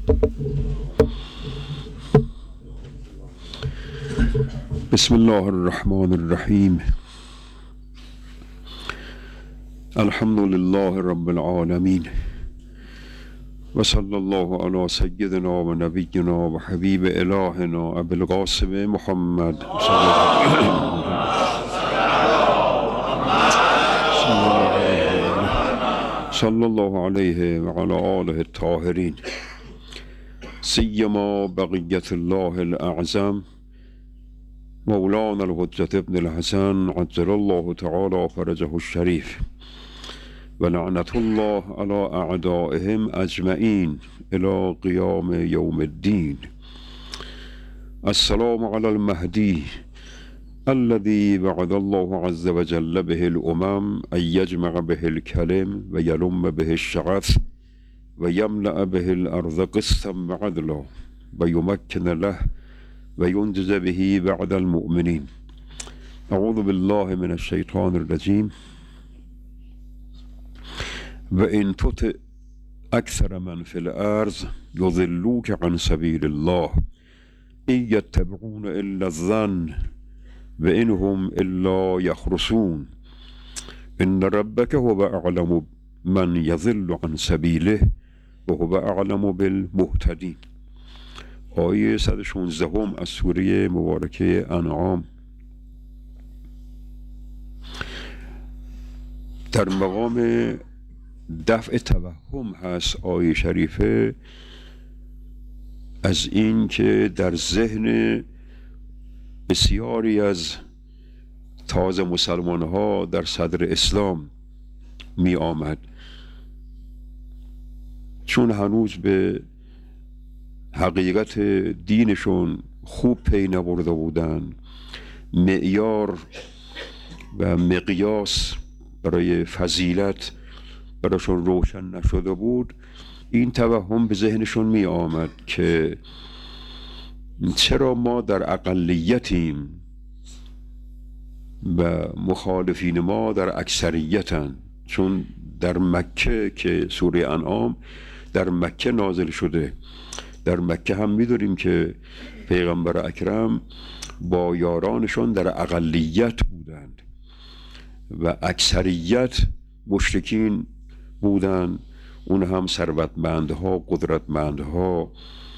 بسم الله الرحمن الرحیم. الحمد لله رب العالمین و صلی الله علی سیدنا و نبینا و حبیب الهنا ابی القاسم محمد صلی الله علیه و علی آله الطاهرین، سیما بقیت الله الاعظم مولانا الحجة ابن الحسن عجل الله تعالى فرجه الشريف و لعنت الله على اعدائهم اجمعین الى قیام یوم الدین. السلام على المهدی الذي وعد الله عز وجل به الامم ان يجمع به الكلم و يلم به الشغف و يملأ به الارض قسطا وعدلا و يمكن له و ينجز به بعد المؤمنین. اعوذ بالله من الشیطان الرجیم. و ان تطع اکثر من فی الارض یضلوک عن سبیل الله ان یتبعون الا الظن و ان هم الا یخرصون ان ربک هو اعلم من یضل عن سبیله و هو اعلم بالمهتدین. آیه 116 از سوره مبارکه انعام در مقام دفع توهم هست. آیه شریفه از این که در ذهن بسیاری از تازه مسلمان ها در صدر اسلام می آمد، چون هنوز به حقیقت دینشون خوب پی نبرده بودن، معیار و مقیاس برای فضیلت براشون روشن نشده بود. این توهم به ذهنشون می آمد که چرا ما در اقلیتیم و مخالفین ما در اکثریتن. چون در مکه که سوره انعام در مکه نازل شده، در مکه هم می‌دونیم که پیغمبر اکرم با یارانشون در اقلیت بودند و اکثریت مشرکین بودند، اون هم ثروتمندها، قدرتمندها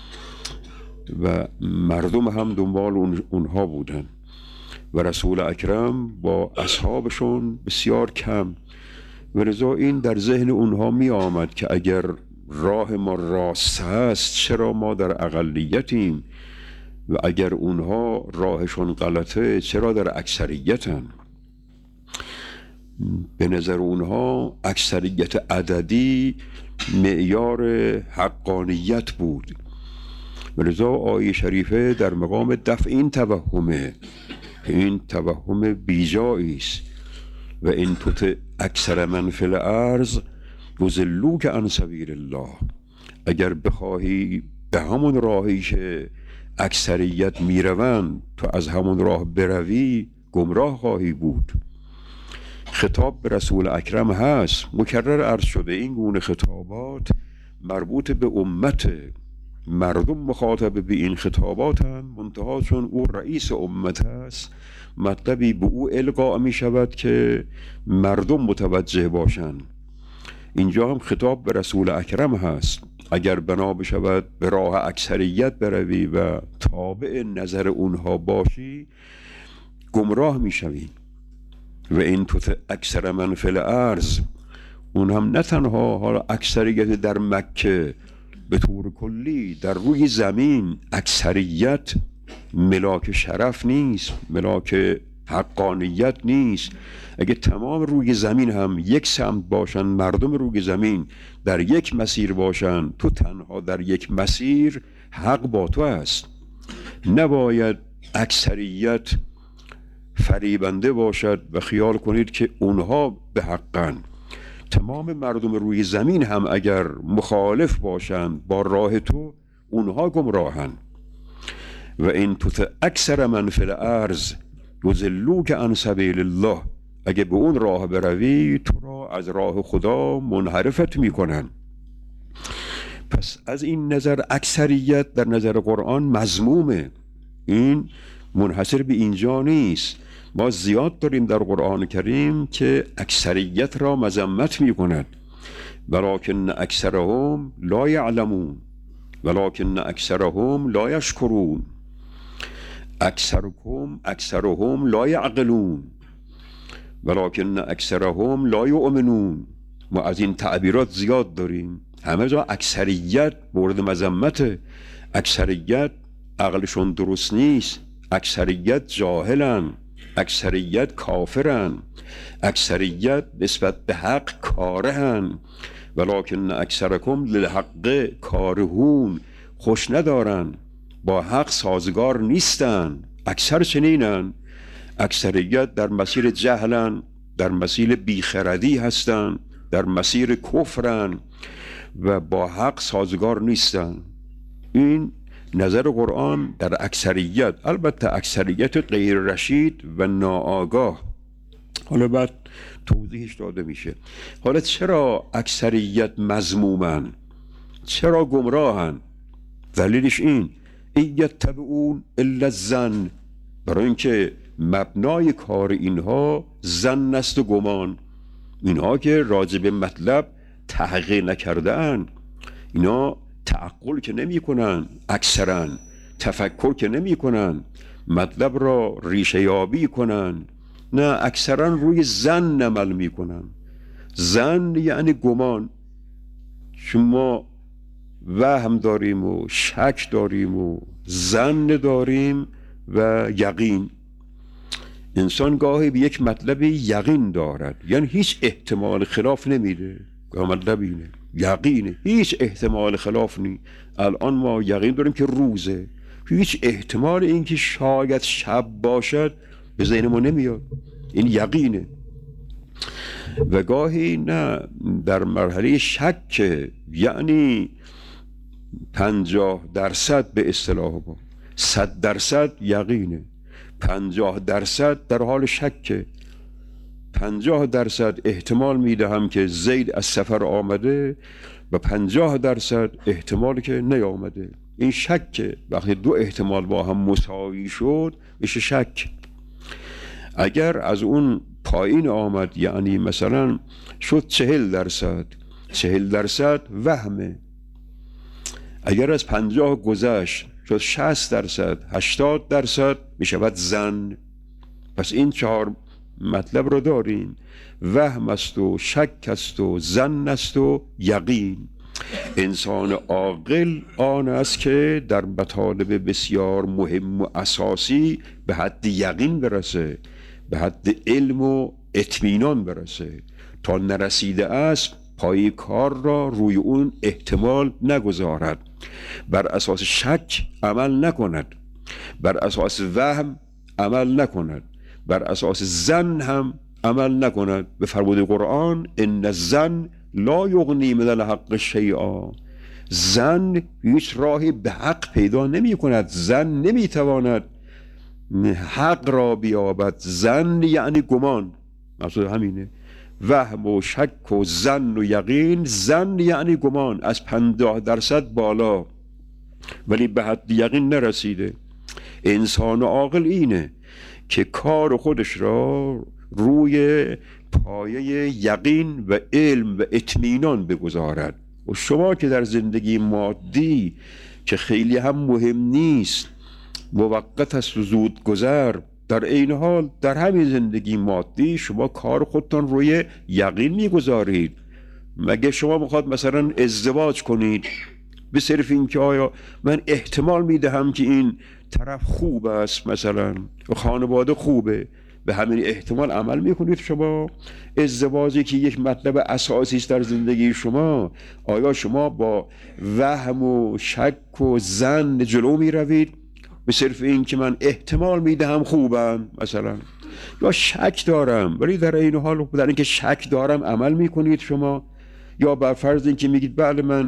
و مردم هم دنبال اونها بودند و رسول اکرم با اصحابشون بسیار کم. و لذا این در ذهن اونها می آمد که اگر راه ما راست هست چرا ما در اقلیتیم و اگر اونها راهشون غلطه چرا در اکثریتن. به نظر اونها اکثریت عددی معیار حقانیت بود. ولذا آیه شریفه در مقام دفع این توهمه، این توهم بیجایی است. و ان تطع اکثر من فی الارض یضلوک عن سبیل الله، اگر بخواهی به همون راهی که اکثریت میروند تو از همون راه بروی گمراه خواهی بود. خطاب به رسول اکرم هست، مکرر عرض شده این گونه خطابات مربوط به امت، مردم مخاطب به این خطاباتند، منتها چون او رئیس امت هست مطلبی به او القا می شود که مردم متوجه باشند. اینجا هم خطاب به رسول اکرم هست، اگر بنا بشود به راه اکثریت بروی و تابع نظر اونها باشی گمراه می شوی. و این تطع اکثر من فی الارض، اون هم نه تنها حالا اکثریت در مکه، به طور کلی در روی زمین اکثریت ملاک شرف نیست، ملاک حقانیت نیست. اگه تمام روی زمین هم یک سمت باشن، مردم روی زمین در یک مسیر باشن، تو تنها در یک مسیر، حق با تو است. نباید اکثریت فریبنده باشد و خیال کنید که اونها به حقن. تمام مردم روی زمین هم اگر مخالف باشند با راه تو اونها گمراهن. و این تطع اکثر من فی الارض یضلوک عن سبیل الله، اگه به اون راه بروی تو را از راه خدا منحرفت میکنن. پس از این نظر اکثریت در نظر قرآن مذمومه. این منحصر به اینجا نیست، ما زیاد داریم در قرآن کریم که اکثریت را مذمت می کند. ولکن اکثرهم لا یعلمون ولکن اکثرهم لا یشکرون اکثرهم لا یعقلون ولکن اکثرهم لا یؤمنون. ما از این تعبیرات زیاد داریم. همه جا اکثریت مورد مذمته. اکثریت عقلشون درست نیست، اکثریت جاهلن، اکثریت کافرن، اکثریت نسبت به حق کارهن. ولکن اکثرکم للحق کارهون، خوش ندارن، با حق سازگار نیستن. اکثر چنینن. اکثریت در مسیر جهلن، در مسیر بیخردی هستن، در مسیر کفرن و با حق سازگار نیستن. این نظر قرآن در اکثریت، البته اکثریت غیر رشید و ناآگاه. حالا بعد توضیحش داده میشه. حالا چرا اکثریت مذمومن؟ چرا گمراهن؟ دلیلش این یتبعون الا الظن، برای اینکه مبنای کار اینها ظن است و گمان. اینها که راجع به مطلب تحقیق نکردن، اینا تعقل که نمی کنن، اکثرا تفکر که نمی کنن، مطلب را ریشه یابی کنن، نه، اکثرا روی ظن عمل می کنن. ظن یعنی گمان. شما وهم داریم و شک داریم و ظن داریم و یقین. انسان گاهی به یک مطلب یقین دارد، یعنی هیچ احتمال خلاف نمیده. مطلب اینه، یقینه، هیچ احتمال خلاف نی. الان ما یقین داریم که روزه، هیچ احتمال اینکه شاید شب باشد به ذهن ما نمیاد. این یقینه. و گاهی نه، در مرحله شک، یعنی 50% به اصطلاح ما 100% یقینه، 50% در حال شکه. 50% احتمال میدهم که زید از سفر آمده و 50% احتمال که نیامده. این شکه. وقتی دو احتمال با هم مساوی شد میشه شک. اگر از اون پایین آمد، یعنی مثلا شد 40%، 40% وهمه. اگر از 50 گذشت شد 60%، 80% میشود ظن. پس این 4 مطلب رو داریم: وهم است و شک است و ظن است و یقین. انسان عاقل آن است که در مطالب بسیار مهم و اساسی به حد یقین برسه، به حد علم و اطمینان برسه. تا نرسیده است پای کار را روی اون احتمال نگذارد، بر اساس شک عمل نکند، بر اساس وهم عمل نکند، بر اساس ظن هم عمل نکند. به فرمود قرآن ان الظن لا یغنی من الحق شیئا. ظن هیچ راهی به حق پیدا نمی کند. ظن نمی تواند حق را بیابد. ظن یعنی گمان، مقصود همینه. وهم و شک و ظن و یقین. ظن یعنی گمان از 50% بالا، ولی به حد یقین نرسیده. انسان عاقل اینه که کار خودش را روی پایه یقین و علم و اطمینان بگذارد. و شما که در زندگی مادی که خیلی هم مهم نیست، موقت است و زود گذر، در این حال در همین زندگی مادی شما کار خودتان روی یقین میگذارید. مگه شما میخواد مثلا ازدواج کنید به صرف این که آیا من احتمال میدهم که این طرف خوب است، مثلا خانواده خوبه، به همین احتمال عمل میکنید شما؟ ازدواجی که یک مطلب اساسی است در زندگی شما، آیا شما با وهم و شک و ظن جلو میروید به صرف این که من احتمال میدهم خوبم مثلا، یا شک دارم، ولی در این حال در اینکه شک دارم عمل میکنید شما؟ یا بر فرض اینکه میگید بله من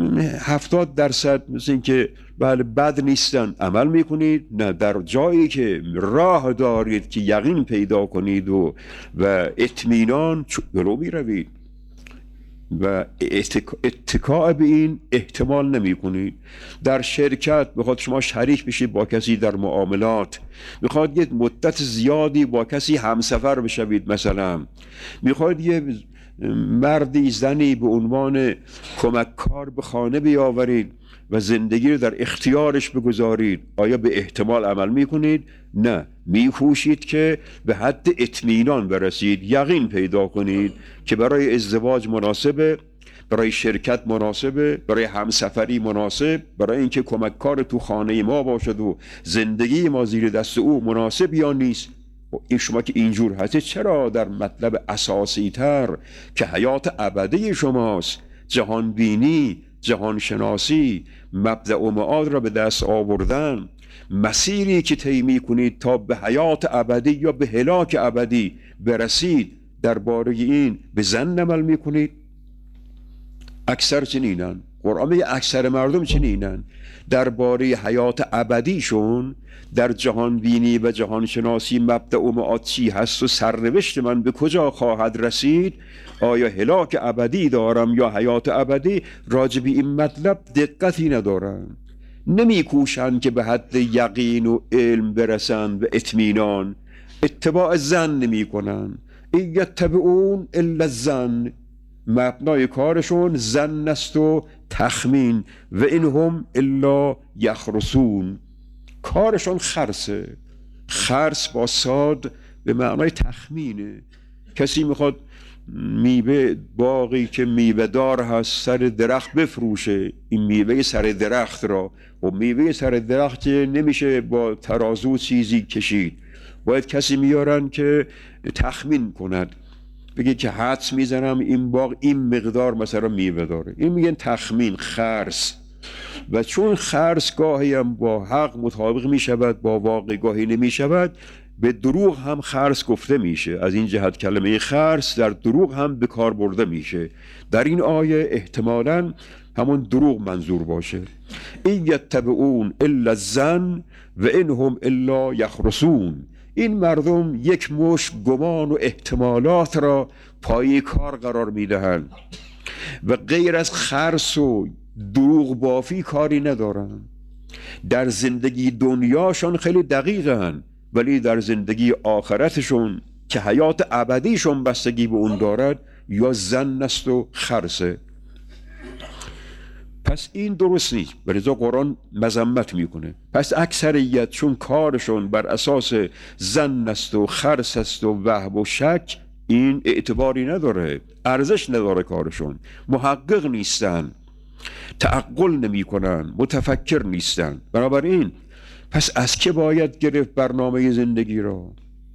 70% مثل اینکه بله بد نیستن عمل میکنید؟ نه، در جایی که راه دارید که یقین پیدا کنید و اطمینان جلو میروید. و اتکاء به این احتمال نمی کنید. در شرکت میخواد شما شریک بشید با کسی در معاملات، میخواد یه مدت زیادی با کسی همسفر بشوید، مثلا میخواد یه مردی زنی به عنوان کمککار به خانه بیاورید و زندگی رو در اختیارش بگذارید، آیا به احتمال عمل میکنید؟ نه، میکوشید که به حد اطمینان برسید، یقین پیدا کنید که برای ازدواج مناسبه، برای شرکت مناسبه، برای همسفری مناسب، برای اینکه کمککار تو خانه ما باشد و زندگی ما زیر دست او مناسب یا نیست. این شما که اینجور هسته، چرا در مطلب اساسی تر که حیات ابدی شماست، جهان بینی، جهان شناسی، مبدأ و معاد را به دست آوردن، مسیری که طی می‌کنید تا به حیات ابدی یا به هلاک ابدی برسید، درباره این به ظن عمل می‌کنید؟ اکثر چنینن. قرآن میگه اکثر مردم چنینن، درباره حیات ابدیشون، در جهان بینی و جهان شناسی مبدأ و معاد چی هست و سرنوشت من به کجا خواهد رسید، آیا هلاک ابدی دارم یا حیات ابدی، راجب این مطلب دقتی ندارن، نمیکوشن که به حد یقین و علم برسن و اطمینان، اتباع ظن نمیکنن. این یتبعون الا الظن، مبنای کارشون ظن است و تخمین، و اینهم الا یخرصون، کارشون خرسه. خرس با صاد به معنای تخمینه. کسی میخواد میوه، باقی که میوه دار هست، سر درخت بفروشه این میوه سر درخت را، و میوه سر درخت نمیشه با ترازو چیزی کشید، باید کسی میارن که تخمین کند، بگه که حدس میزنم این باغ این مقدار مثلا میوه داره، این میگن تخمین، خرس. و چون خرس گاهی هم با حق مطابق میشود، با واقع گاهی نمیشود، به دروغ هم خرس گفته میشه. از این جهت کلمه خرس در دروغ هم به کار برده میشه. در این آیه احتمالاً همون دروغ منظور باشه. این یتبعون الا الظن و انهم الا یخرصون، این مردم یک مشت گمان و احتمالات را پای کار قرار میدهند و غیر از خرس و دروغ بافی کاری ندارن. در زندگی دنیاشون خیلی دقیقن، ولی در زندگی آخرتشون که حیات ابدیشون بستگی به اون دارد، یا ظن است و خرسه. پس این درست نیست، ولذا قرآن مذمت میکنه. پس اکثریت چون کارشون بر اساس ظن است و خرس است و وهم و شک، این اعتباری نداره، ارزش نداره، کارشون محقق نیستن، تعقل نمی کنن، متفکر نیستن. بنابراین پس از که باید گرفت برنامه زندگی را؟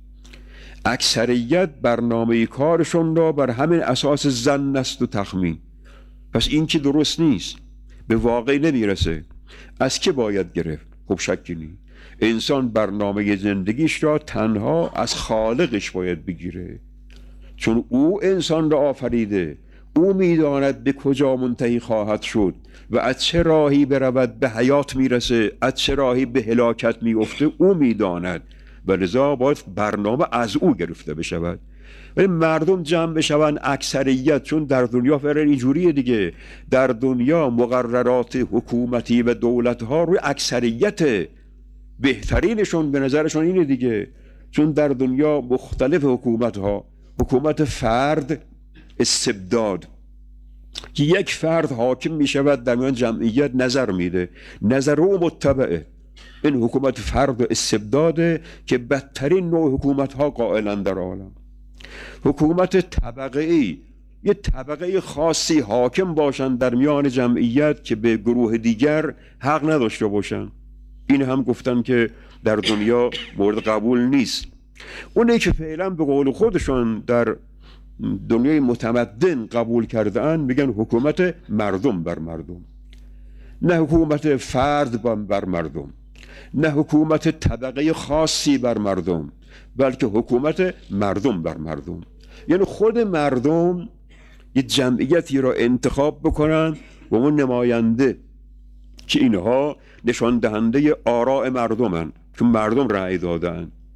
اکثریت برنامه کارشون را بر همین اساس ظن است و تخمین. پس این که درست نیست، به واقع نمیرسه. از که باید گرفت؟ خب شکی نیست، انسان برنامه زندگیش را تنها از خالقش باید بگیره، چون او انسان را آفریده، او میداند به کجا منتهی خواهد شد و از چه راهی برود به حیات میرسه، از چه راهی به هلاکت میفته، او میداند و لذا باید برنامه از او گرفته بشود. ولی مردم جمع بشون، اکثریت، چون در دنیا فعلا اینجوریه دیگه، در دنیا مقررات حکومتی و دولت ها روی اکثریت، بهترینشون به نظرشون اینه دیگه، چون در دنیا مختلف حکومت ها، حکومت فرد، استبداد، که یک فرد حاکم می شود در میان جمعیت، نظر میده، نظر او متبعه. این حکومت فرد و استبداده که بدترین نوع حکومت ها قائلن در عالم. حکومت طبقه ای، یه طبقه خاصی حاکم باشن در میان جمعیت که به گروه دیگر حق نداشته باشن، این هم گفتن که در دنیا مورد قبول نیست. اونه که فعلا به قول خودشون در دنیای متمدن قبول کردن، میگن حکومت مردم بر مردم، نه حکومت فرد بر مردم، نه حکومت طبقه خاصی بر مردم، بلکه حکومت مردم بر مردم. یعنی خود مردم یه جمعیتی را انتخاب بکنن و اون نماینده، که اینها نشان دهنده آراء مردمن، چون مردم رأی دادن،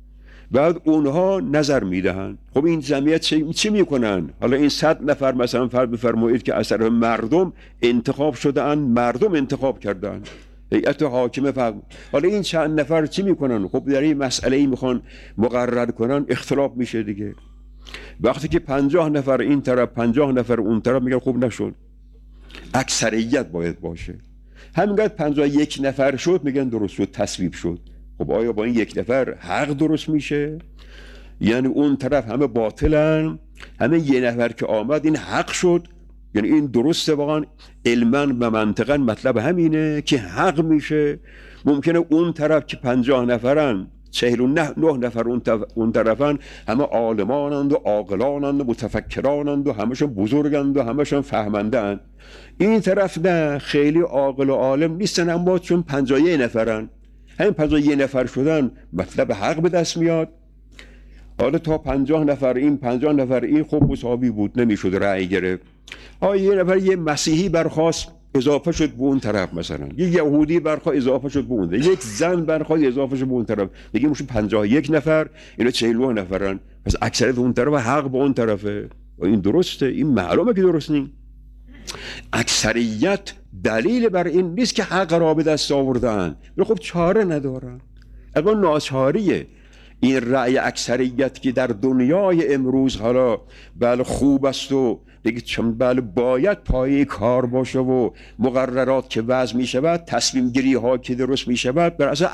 بعد اونها نظر میدهن. خب این جمعیت چی میکنن؟ حالا این 100 نفر مثلا فرض بفرمایید که از طرف مردم انتخاب شدن، مردم انتخاب کردن، هیئت حاکمه فهم. حالا این چند نفر چی میکنن؟ خب در این مسئله میخوان مقرر کنن، اختلاف میشه دیگه. وقتی که 50 نفر این طرف 50 نفر اون طرف میگن خوب نشد، اکثریت باید باشه. همینقدر 51 نفر شد میگن درست شد، تصویب شد. خب آیا با این یک نفر حق درست میشه؟ یعنی اون طرف همه باطلن، همه یه نفر که آمد این حق شد؟ یعنی این درسته؟ واقعا علما و منطقا مطلب همینه که حق میشه. ممکنه اون طرف که 50 نفرن 49 نفر اون طرفن همه عالمانند و عاقلانند و متفکرانند و همشون بزرگند و همشون فهمنده‌اند. این طرف نه، خیلی عاقل و عالم نیستن، اما چون 51 نفرن، همین 51 نفر شدن مطلب حق به دست میاد. حالا تا 50 نفر این 50 نفر این خب مساوی بود، نمیشد رأی گرفت. یه نفر یه مسیحی برخواست اضافه شد به اون طرف، مثلا یه یهودی برخواست اضافه شد به اون طرف، یک زن برخواست اضافه شد به اون طرف، دیگه میشه 51 نفر، اینا 49 نفرن، پس اکثریت اون طرف و حق به اون طرفه. این درسته؟ این معلومه که درست نیست. اکثریت دلیل بر این نیست که حق را به دست آوردن، خب چاره ندارن، اما ناچاریه. این رأی اکثریت که در دنیای امروز حالا بله خوب است و دیگه چون بله باید پایه کار باشه و مقررات که وضع می شود، تصمیم گیری ها که درست می شود بر اساس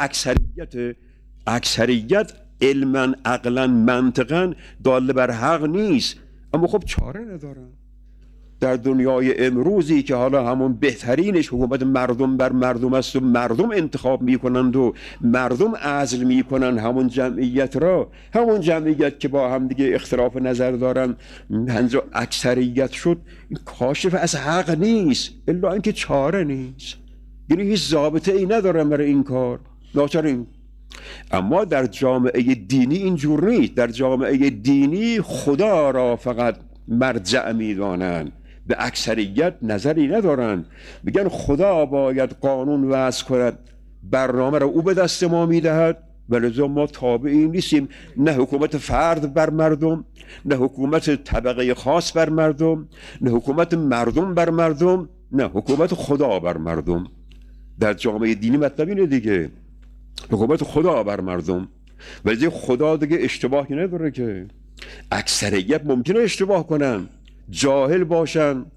اکثریت علما عقلا منطقا داله بر حق نیست، اما خب چاره ندارن. در دنیای امروزی که حالا همون بهترینش حکومت مردم بر مردم است و مردم انتخاب میکنند و مردم عزل میکنن همون جمعیت را، همون جمعیت که با هم دیگه اختلاف نظر دارن هنوز اکثریت شد، این کاشف از حق نیست، الا اینکه چاره نیست. یعنی هیچ ضابطه ای ندارن برای این کار، ناچاریم. اما در جامعه دینی اینجور نیست. در جامعه دینی خدا را فقط مرجع میدانند، به اکثریت نظری ندارن. میگن خدا باید قانون وضع کند، برنامه را او به دست ما میدهد و لذا ما تابعی نیستیم. نه حکومت فرد بر مردم، نه حکومت طبقه خاص بر مردم، نه حکومت مردم بر مردم، نه حکومت خدا بر مردم. در جامعه دینی مطلب اینه دیگه، حکومت خدا بر مردم. ولی خدا دیگه اشتباهی نداره که. اکثریت ممکنه اشتباه کنن، جاهل باشن،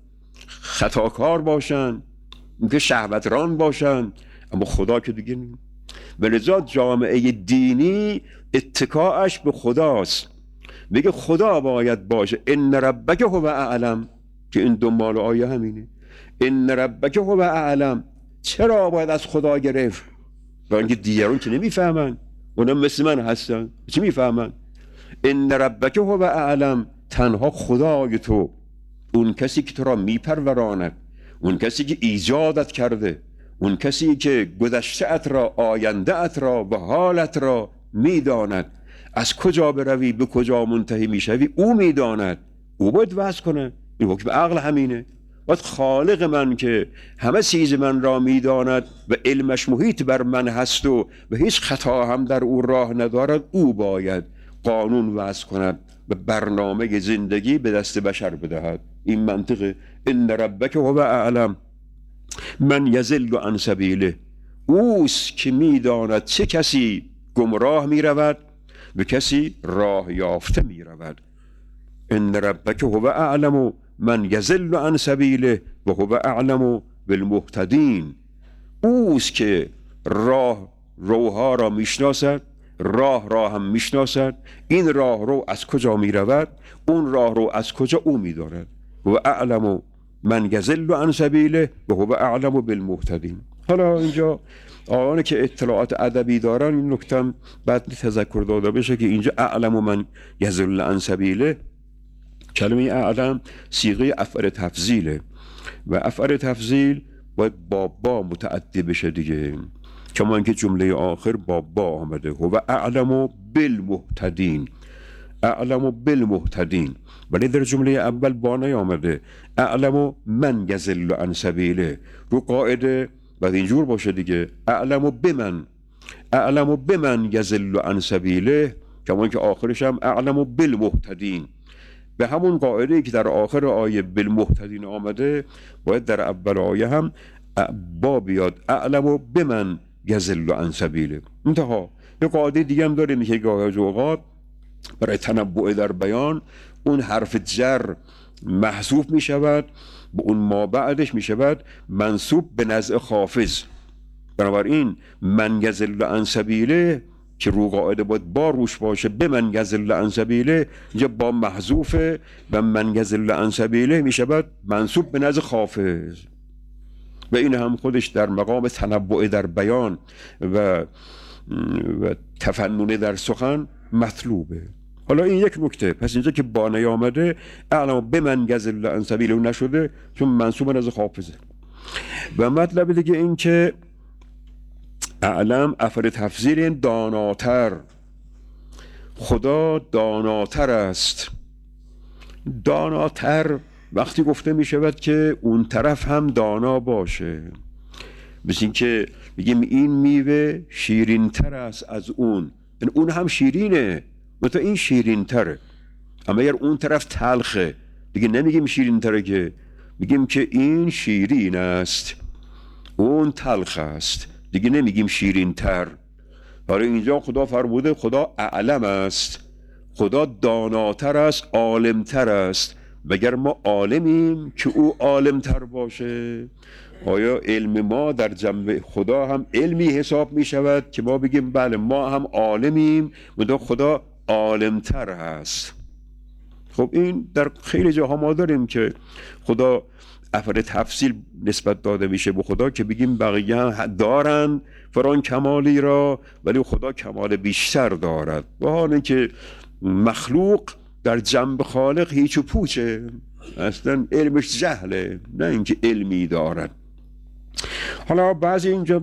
خطاکار باشن، ممکنه شهوتران باشن، اما خدا که دیگه نیم. ولذا جامعه دینی اتکاعش به خداست. میگه خدا باید باشه. ان ربک هو اعلم، که این دنبال آیه همینه. ان ربک هو اعلم. چرا باید از خدا گرفت؟ برای اینکه دیگران که نمیفهمن، اونم مثل من هستن، چی میفهمن؟ ان ربک هو اعلم، تنها خدای تو، اون کسی که تو را میپروراند، اون کسی که ایجادت کرده، اون کسی که گذشته ات را، آینده ات را و حالت را میداند، از کجا بروی به کجا منتهی میشوی او میداند، او باید وضع کنه. این حکم عقل همینه. باید خالق من که همه چیز من را میداند و علمش محیط بر من هست و هیچ خطا هم در او راه ندارد، او باید قانون وضع کند و برنامه زندگی به دست بشر بدهد. این منطقه. ان ربک هو اعلم من یضل عن سبیله، اوست که میداند چه کسی گمراه میرود و کسی راه یافته میرود. ان ربک هو اعلم من یضل عن سبیله و هو اعلم بالمهتدین، اوست که روها را میشناسد، راه هم میشناسد. این راه رو از کجا میرود، اون راه رو از کجا او میداند. و اعلم من یضل عن سبیله و هو اعلم بالمهتدین. حالا اینجا آنه که اطلاعات ادبی دارن این نکته بعد تذکر داده بشه که اینجا اعلم من یضل عن سبیله، کلمه اعلم صیغه افعال تفضیله و افعال تفضیل باید با متعدی بشه دیگه، کما اینکه جمله آخر با آمده. هو اعلم بالمهتدین، اعلم بالمهتدین، ولی در جمله اول با نیامده. اعلم من یضل عن سبیله، رو قاعده بعد اینجور باشه دیگه. اعلم بمن یضل عن سبیله، کما که آخرش هم اعلم بالمهتدین. به همون قاعده که در آخر آیه بالمهتدین آمده باید در اول آیه هم با بیاد اعلم بمن یضل عن سبیله. انتها یه قاعده دیگه هم داریم که گاهی از اوقات برای تنبؤ در بیان اون حرف جر محذوف می شود، به اون ما بعدش می شود منصوب به نزع خافض. بنابراین من یضل عن سبیله که رو قاعده باید با روش باشه، به من یضل عن سبیله اینجا با محذوفه و من یضل عن سبیله می شود منصوب به نزع خافض و این هم خودش در مقام تنبؤ در بیان و تفنن در سخن مطلوبه. حالا این یک نکته. پس اینجا که با نیامده اعلم بمن یضل عن سبیله نشده چون منصوب نزد خافضه. و مطلب دیگه این که اعلم افعل تفضیل داناتر، خدا داناتر است. داناتر وقتی گفته می شود که اون طرف هم دانا باشه، مثل این که بگیم این میوه شیرین تر است از اون، یعنی اون هم شیرینه مثلا این شیرین تره، اما اگر اون طرف تلخه دیگه نمیگیم شیرین تره، که میگیم که این شیرین است اون تلخ است، دیگه نمیگیم شیرین تر. برای اینجا خدا فرموده خدا اعلم است، خدا داناتر است، عالمتر است. مگر ما عالمیم که او عالمتر باشه؟ آیا علم ما در جنب خدا هم علمی حساب می شود که ما بگیم بله ما هم عالمیم و خدا عالمتر هست؟ خب این در خیلی جاها ما داریم که خدا افعال تفضیل نسبت داده میشه به خدا که بگیم بقیه هم دارن فران کمالی را ولی خدا کمال بیشتر دارد، و حالا که مخلوق در جنب خالق هیچ و پوچه، اصلا علمش جهله نه اینکه علمی دارد. حالا بعضی اینجا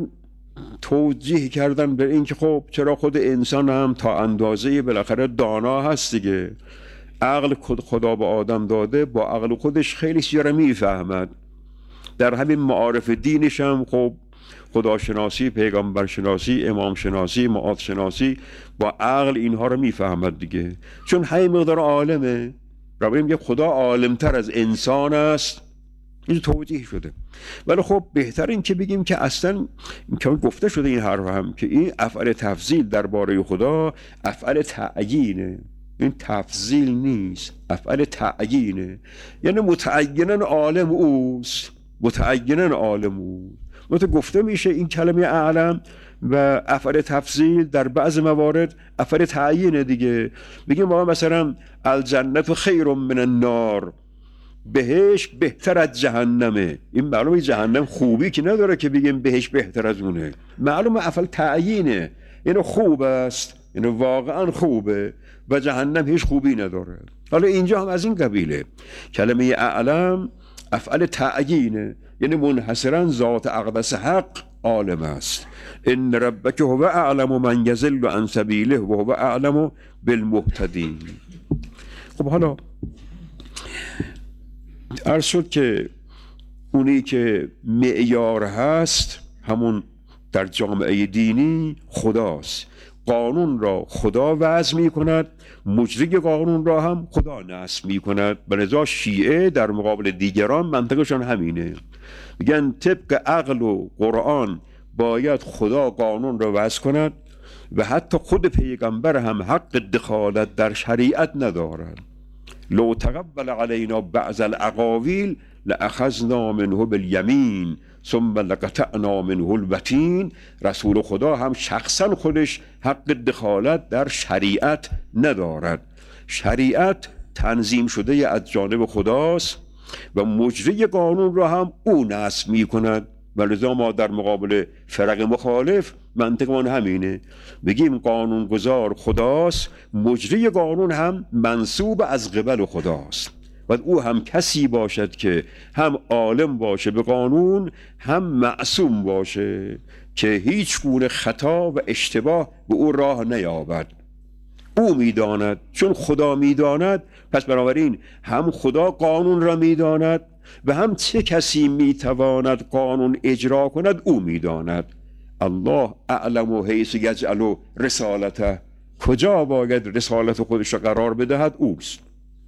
توجیه کردن به این که خب چرا خود انسان هم تا اندازه بالاخره دانا هست دیگه، عقل خدا به آدم داده، با عقل خودش خیلی چیزا رو میفهمد. در همین معارف دینش هم خب خداشناسی، پیغمبرشناسی، امام شناسی، معاد شناسی، با عقل اینها رو میفهمد دیگه، چون همین مقدار عالمه. را بگیم خدا عالمتر از انسان است، این توجیه شده. ولی خب بهتر این که بگیم که اصلا که گفته شده این حرف هم که این افعال تفضیل درباره خدا افعال تعیینه، این تفضیل نیست، افعال تعیینه، یعنی متعیناً عالم اوست، متعیناً عالم اوست. مثل گفته میشه این کلمه اعلم و افعال تفضیل در بعض موارد افعال تعیینه دیگه. بگیم ما مثلا الجنت خیر من النار، بهش بهتر از جهنمه. این معلومه جهنم خوبی که نداره که بگیم بهش بهتر از اونه، معلومه افعال تعیینه، اینو خوب است، اینو واقعا خوبه و جهنم هیچ خوبی نداره. حالا اینجا هم از این قبیله کلمه اعلم افعال تعیینه، یعنی منحصرا ذات اقدس حق عالم است. ان ربک هو اعلم من یضل عن سبیله و هو اعلم بالمهتدین. خب حالا عرض شد که اونی که معیار هست همون در جامعه دینی خداست. قانون را خدا وضع می کند، مجری قانون را هم خدا نصب می کند. به لذا شیعه در مقابل دیگران منطقشان همینه، میگن طبق عقل و قرآن باید خدا قانون را وضع کند و حتی خود پیغمبر هم حق دخالت در شریعت ندارد. لو تقبل علینا بعض الاقاویل لاخذنا منه بالیمین ثم لقطعنا منه الوتین. رسول خدا هم شخصا خودش حق دخالت در شریعت ندارد. شریعت تنظیم شده از جانب خداست و مجری قانون را هم او نصب می کند. ولذا ما در مقابل فرق مخالف منطقمان همینه، بگیم قانون گذار خداست، مجری قانون هم منصوب از قبل خداست و او هم کسی باشد که هم عالم باشه به قانون هم معصوم باشه که هیچ گونه خطا و اشتباه به او راه نیابد. او میداند، چون خدا میداند پس بنابراین هم خدا قانون را میداند و هم چه کسی میتواند قانون اجرا کند او میداند. الله اعلم حیث یجعل رسالته کجا باید رسالت خودش را قرار بدهد اوست.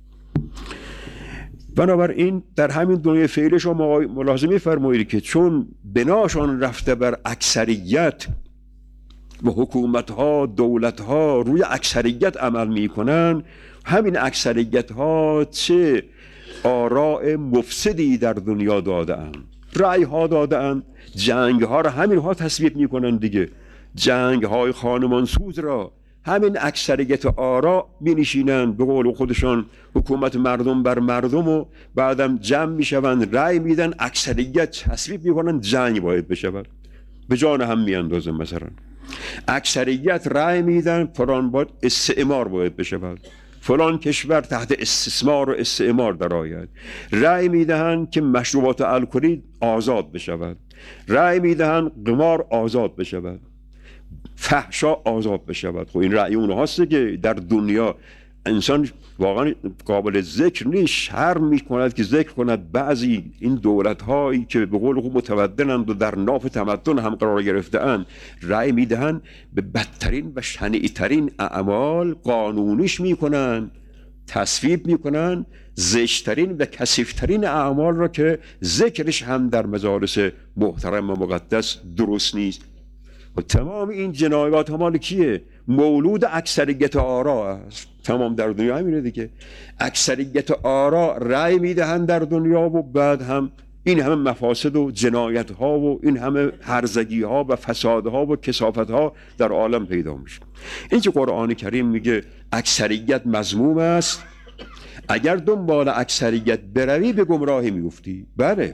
بنابراین در همین دنیای فعلی شما ملاحظه می‌فرمایید که چون بناشان رفته بر اکثریت و حکومت‌ها دولت‌ها روی اکثریت عمل می‌کنن، همین اکثریت‌ها چه آراء مفسدی در دنیا داده‌اند، رأی‌ها داده‌اند، جنگ‌ها را همین‌ها تصویب می‌کنند دیگه، جنگ‌های خانمانسوز را همین اکثریت آرا می‌نشینند، به قول خودشان حکومت مردم بر مردم، و بعدم جمع می‌شوند رأی میدن، اکثریت تصویب می‌کنند جنگ باید بشود، به جان هم می‌اندازن. مثلا اکثریت رأی میدن فلان باید استعمار باید بشود، فلان کشور تحت استثمار و استعمار درآید، رأی میدهند که مشروبات الکلی آزاد بشود، رأی میدهند قمار آزاد بشود، فحشا آزاد بشود. خب این رأی اونهاست که در دنیا انسان واقعا قابل ذکر نیست، شرم میکند که ذکر کند بعضی این دولت هایی که به قول خود متمدنند و در ناف تمدن هم قرار گرفته اند، رأی میدهند به بدترین و شنیعترین اعمال قانونیش میکنن، تصویب میکنن، زشترین و کثیفترین اعمال را که ذکرش هم در مجالس محترم و مقدس درست نیست. و تمام این جنایات مال کیه؟ مولود اکثریت آرا است. تمام در دنیا همینه دیگه، اکثریت آرا رأی میدهند در دنیا و بعد هم این همه مفاسد و جنایت ها و این همه هرزگی ها و فساد ها و کثافت ها در عالم پیدا میشه. این که قرآن کریم میگه اکثریت مذموم است، اگر دنبال اکثریت بروی به گمراهی میفتی. بله،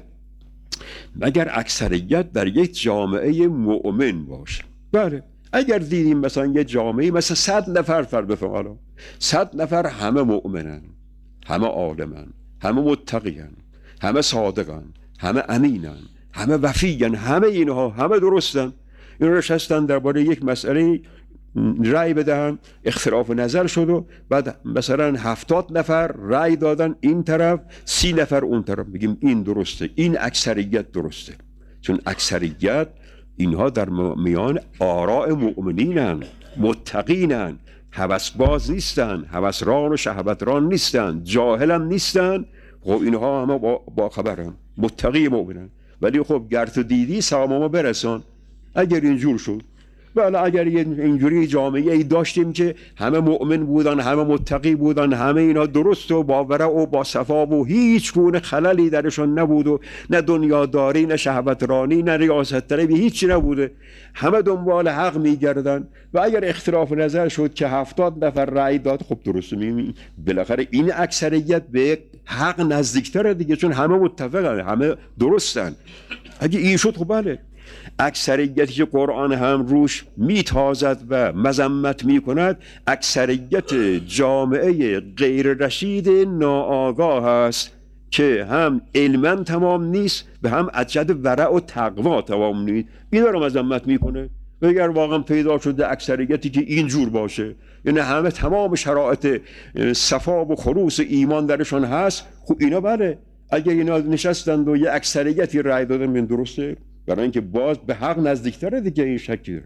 مگر اکثریت در یک جامعه مؤمن باشه. بله، اگر دیدیم مثلا یه جامعه مثلا 100 نفر بفرمایید، 100 نفر همه مؤمنن، همه عالمن، همه متقین، همه صادقن، همه امینن، همه وفیین، همه اینها همه درستن، این نشستن درباره یک مسئله رأی بدن، اختلاف نظر شد و بعد مثلا 70 نفر رأی دادن این طرف، 30 نفر اون طرف، بگیم این درسته، این اکثریت درسته. چون اکثریت اینها در میان آراء مؤمنینن، متقینن، هوسباز نیستن، هوسران و شهوتران نیستن، جاهلم نیستن. خب اینها همه با خبرن، متقی مؤمنن. ولی خب گر تو دیدی سلامو برسان. اگر اینجور شد، بله، اگر اینجوری جامعه ای داشتیم که همه مؤمن بودن، همه متقی بودن، همه اینا درست و باورع و با صفا و هیچ گونه خللی درشون نبود و نه دنیاداری، نه شهوترانی، نه ریاست طلبی، هیچی نبوده، همه دنبال حق میگردن، و اگر اختلاف نظر شد که 70 نفر رأی داد، خب درسته، بالاخره این اکثریت به حق نزدیکتره دیگه، چون همه متفقن، همه درستن. اگه این شد، خب بله، اکثریتی که قرآن هم روش میتازد و مذمت میکند، اکثریت جامعه غیر رشید ناآگاه است که هم علما تمام نیست و هم عجد ورع و تقوا تمام نیست. اینا رو مذمت میکنه. و اگر واقعا پیدا شده اکثریتی که اینجور باشه، یعنی همه تمام شرایط صفا و خلوص ایمان درشان هست، خب اینا بله، اگر اینا نشستند و یه اکثریتی رأی دادن، من درسته، برای اینکه باز به حق نزدیکتره دیگه، این شکی داره.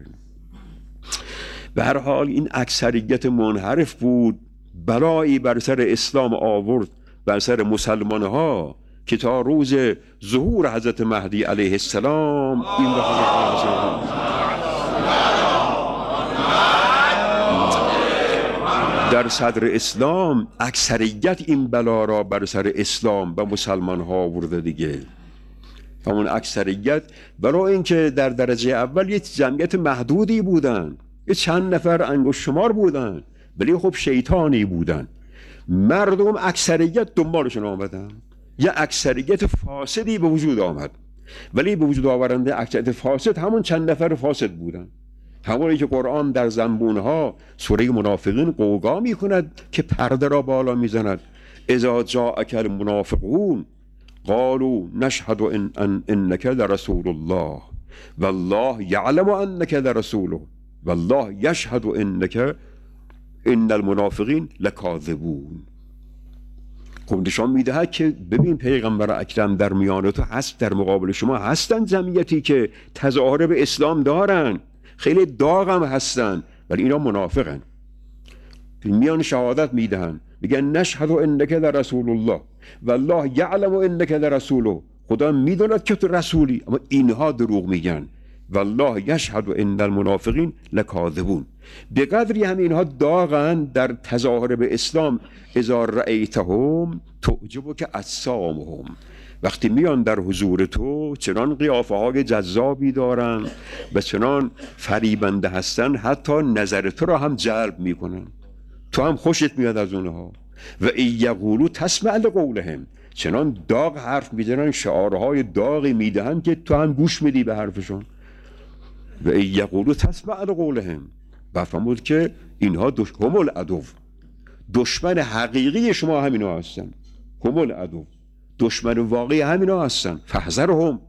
به هر حال این اکثریت منحرف بود، بلایی بر سر اسلام آورد، بر سر مسلمان ها، که تا روز ظهور حضرت مهدی علیه السلام این در صدر اسلام اکثریت این بلا را بر سر اسلام و مسلمان ها آورده دیگه. همون اکثریت برای اینکه در درجه اول یک جمعیت محدودی بودن، یه چند نفر انگشت شمار بودن، ولی خب شیطانی بودن، مردم اکثریت دنبالشون آمدن، یه اکثریت فاسدی به وجود آمد، ولی به وجود آورنده اکثریت فاسد همون چند نفر فاسد بودن، همونی که قرآن در زنبونها سوره منافقین قوقا می کند که پرده را بالا می زند. اذا جاءک المنافقون قالوا نشهد انك لرسول الله والله يعلم انك لرسوله والله يشهد ان المنافقین لکاذبون. خب نشان میدهد که ببین پیغمبر اکرم در میان تو هست، در مقابل شما هستن جمعیتی که تظاهر به اسلام دارن، خیلی داغ هم هستن، ولی اینا منافقن. میان شهادت میدهن، میگن نشهد انک لرسول الله والله یعلم انک لرسوله، خدا میداند که تو رسولی، اما اینها دروغ میگن. والله یشهد ان المنافقین لکاذبون. به قدری هم اینها داغن در تظاهر به اسلام، اذا رأیتهم تعجبک اجسامهم، وقتی میان در حضور تو چنان قیافه های جذابی دارن و چنان فریبنده هستن حتی نظر تو را هم جلب میکنن، تو هم خوشت میاد از اونها. و ای یقولو تسمع لقولهم، چنان داغ حرف میزنن، شعارهای داغی میدهن که تو هم گوش میدی به حرفشون. و ای یقولو تسمع لقولهم، بفهمود که اینها هم العدو، دشمن حقیقی شما همینا هستن. هم العدو، دشمن واقعی همینا هستن. فحذرهم،